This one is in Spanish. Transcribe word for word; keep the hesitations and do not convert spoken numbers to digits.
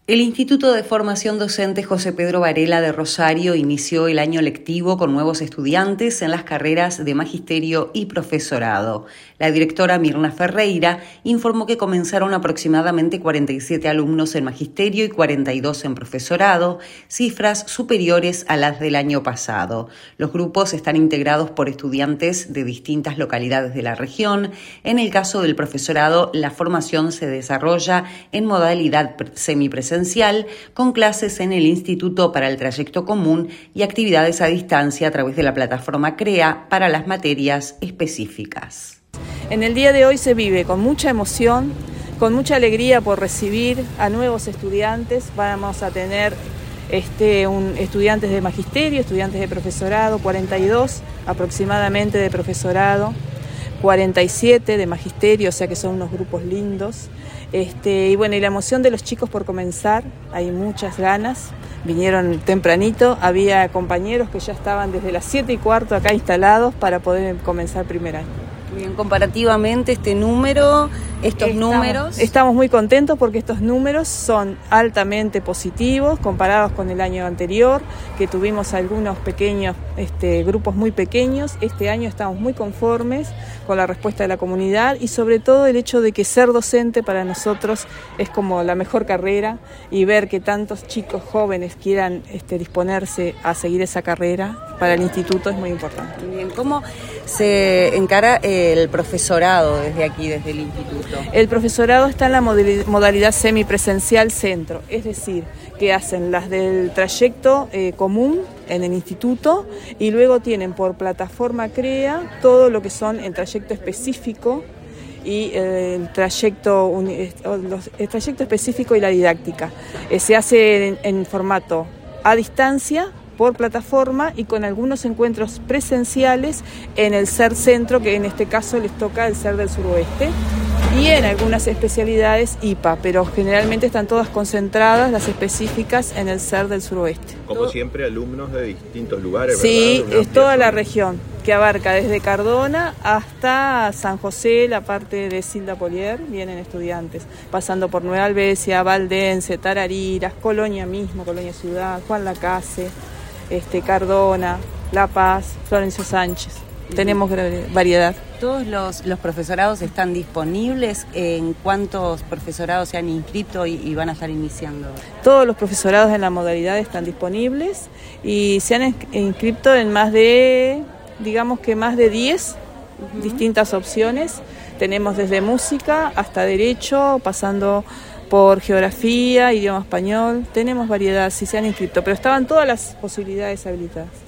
El Instituto de Formación Docente José Pedro Varela de Rosario inició el año lectivo con nuevos estudiantes en las carreras de Magisterio y Profesorado. La directora Mirna Ferreira informó que comenzaron aproximadamente cuarenta y siete alumnos en Magisterio y cuarenta y dos en Profesorado, cifras superiores a las del año pasado. Los grupos están integrados por estudiantes de distintas localidades de la región. En el caso del Profesorado, la formación se desarrolla en modalidad semipresencial, con clases en el Instituto para el Trayecto Común y actividades a distancia a través de la plataforma CREA para las materias específicas. En el día de hoy se vive con mucha emoción, con mucha alegría por recibir a nuevos estudiantes. Vamos a tener este, un, estudiantes de Magisterio, estudiantes de Profesorado, cuarenta y dos aproximadamente de Profesorado, cuarenta y siete de Magisterio, o sea que son unos grupos lindos. Este, y bueno, y la emoción de los chicos por comenzar, hay muchas ganas, vinieron tempranito, había compañeros que ya estaban desde las siete y cuarto acá instalados para poder comenzar primer año. Bien, comparativamente este número, estos estamos, números... Estamos muy contentos porque estos números son altamente positivos comparados con el año anterior, que tuvimos algunos pequeños este, grupos muy pequeños. Este año estamos muy conformes con la respuesta de la comunidad y sobre todo el hecho de que ser docente para nosotros es como la mejor carrera, y ver que tantos chicos jóvenes quieran este, disponerse a seguir esa carrera para el instituto es muy importante. Bien, ¿cómo se encara el profesorado desde aquí, desde el instituto? El profesorado está en la modalidad semipresencial centro, es decir, que hacen las del trayecto eh, común en el instituto y luego tienen por plataforma CREA todo lo que son el trayecto específico y eh, el trayecto los, el trayecto específico y la didáctica. Eh, se hace en, en formato a distancia, por plataforma y con algunos encuentros presenciales en el C E R Centro, que en este caso les toca el C E R del Suroeste, y en algunas especialidades I P A, pero generalmente están todas concentradas, las específicas, en el C E R del Suroeste. Como Todo. Siempre, alumnos de distintos lugares, sí, ¿verdad? es toda la región, que abarca desde Cardona hasta San José, la parte de Silda Polier, vienen estudiantes, pasando por Nueva Albesia, Valdense, Tarariras, Colonia mismo, Colonia Ciudad, Juan Lacase, Este, Cardona, La Paz, Florencio Sánchez. Tenemos variedad. ¿Todos los, los profesorados están disponibles? ¿En cuántos profesorados se han inscrito y, y van a estar iniciando? Todos los profesorados en la modalidad están disponibles y se han inscrito en más de, digamos que más de diez uh-huh. distintas opciones. Tenemos desde música hasta derecho, pasando por geografía, idioma español, tenemos variedad, si se han inscrito, pero estaban todas las posibilidades habilitadas.